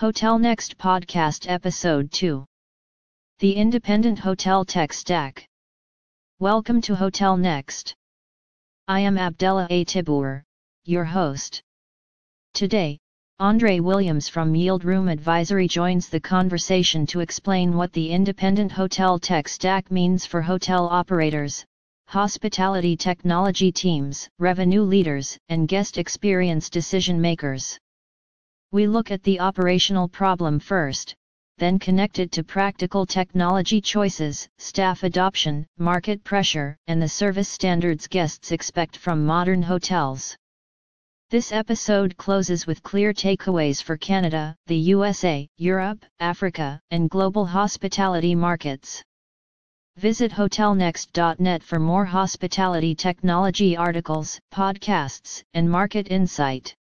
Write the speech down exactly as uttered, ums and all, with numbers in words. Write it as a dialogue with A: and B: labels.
A: Hotel Next Podcast Episode two. The Independent Hotel Tech Stack. Welcome to Hotel Next. I am Abdella A. Tibur, your host. Today, Andre Williams from Yield Room Advisory joins the conversation to explain what the Independent Hotel Tech Stack means for hotel operators, hospitality technology teams, revenue leaders, and guest experience decision makers. We look at the operational problem first, then connect it to practical technology choices, staff adoption, market pressure, and the service standards guests expect from modern hotels. This episode closes with clear takeaways for Canada, the U S A, Europe, Africa, and global hospitality markets. Visit hotel next dot net for more hospitality technology articles, podcasts, and market insight.